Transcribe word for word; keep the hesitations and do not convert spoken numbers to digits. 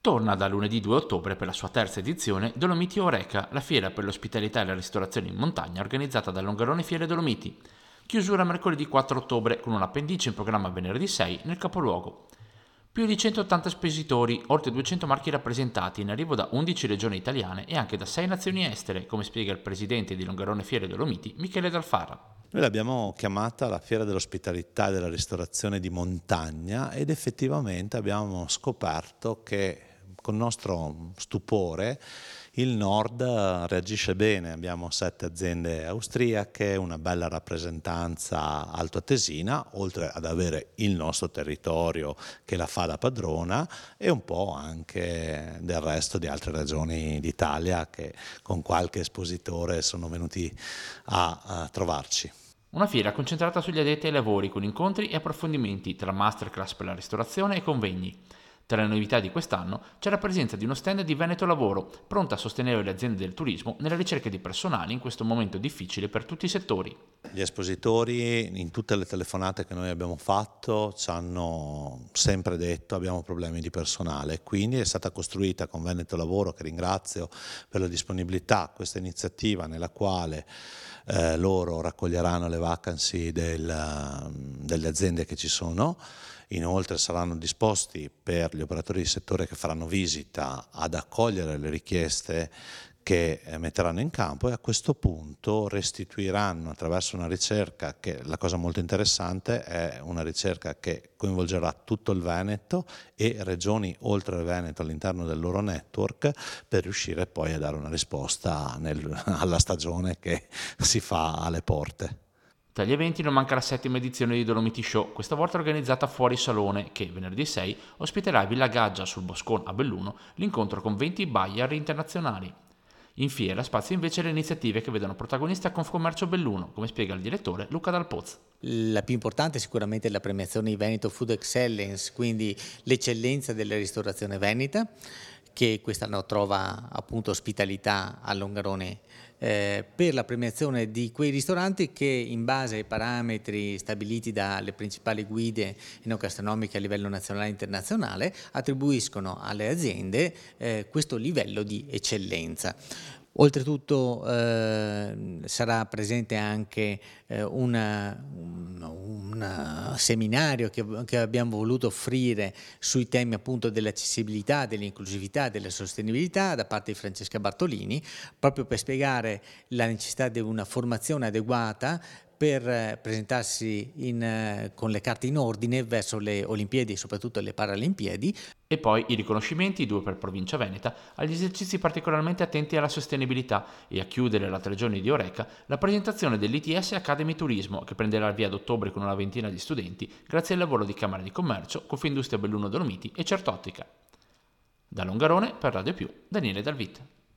Torna da lunedì due ottobre per la sua terza edizione Dolomiti Oreca, la fiera per l'ospitalità e la ristorazione in montagna organizzata da Longarone Fiere Dolomiti. Chiusura mercoledì quattro ottobre con un appendice in programma venerdì sei nel capoluogo. Più di centottanta espositori, oltre duecento marchi rappresentati in arrivo da undici regioni italiane e anche da sei nazioni estere, come spiega il presidente di Longarone Fiere Dolomiti, Michele Dalfara. Noi l'abbiamo chiamata la Fiera dell'Ospitalità e della Ristorazione di Montagna ed effettivamente abbiamo scoperto che con nostro stupore il Nord reagisce bene. Abbiamo sette aziende austriache, una bella rappresentanza altoatesina, oltre ad avere il nostro territorio che la fa da padrona e un po' anche del resto di altre regioni d'Italia che con qualche espositore sono venuti a, a trovarci. Una fiera concentrata sugli addetti ai lavori con incontri e approfondimenti tra masterclass per la ristorazione e convegni. Tra le novità di quest'anno c'è la presenza di uno stand di Veneto Lavoro, pronta a sostenere le aziende del turismo nella ricerca di personale in questo momento difficile per tutti i settori. Gli espositori in tutte le telefonate che noi abbiamo fatto ci hanno sempre detto abbiamo problemi di personale, quindi è stata costruita con Veneto Lavoro, che ringrazio per la disponibilità, questa iniziativa nella quale eh, loro raccoglieranno le vacancy del, delle aziende che ci sono. Inoltre saranno disposti per gli operatori di settore che faranno visita ad accogliere le richieste che metteranno in campo e a questo punto restituiranno attraverso una ricerca che, la cosa molto interessante, è una ricerca che coinvolgerà tutto il Veneto e regioni oltre il Veneto all'interno del loro network per riuscire poi a dare una risposta nel, alla stagione che si fa alle porte. Tra gli eventi non manca la settima edizione di Dolomiti Show, questa volta organizzata fuori salone, che venerdì sei ospiterà a Villa Gaggia sul Boscone a Belluno l'incontro con venti buyer internazionali. In fiera spazio invece le iniziative che vedono protagonista Confcommercio Belluno, come spiega il direttore Luca Dalpoz. La più importante è sicuramente la premiazione di Veneto Food Excellence, quindi l'eccellenza della ristorazione veneta, che quest'anno trova appunto ospitalità a Longarone eh, per la premiazione di quei ristoranti che in base ai parametri stabiliti dalle principali guide enogastronomiche a livello nazionale e internazionale attribuiscono alle aziende eh, questo livello di eccellenza. Oltretutto eh, sarà presente anche eh, una, un, un seminario che, che abbiamo voluto offrire sui temi appunto dell'accessibilità, dell'inclusività, della sostenibilità da parte di Francesca Bartolini, proprio per spiegare la necessità di una formazione adeguata per presentarsi in, con le carte in ordine verso le Olimpiadi e soprattutto le Paralimpiadi. E poi i riconoscimenti, due per provincia veneta, agli esercizi particolarmente attenti alla sostenibilità e a chiudere la tre giorni di Oreca la presentazione dell'I T S Academy Turismo che prenderà il via ad ottobre con una ventina di studenti grazie al lavoro di Camera di Commercio, Confindustria Belluno Dolomiti e Certottica. Da Longarone per Radio Più, Daniele Dalvit.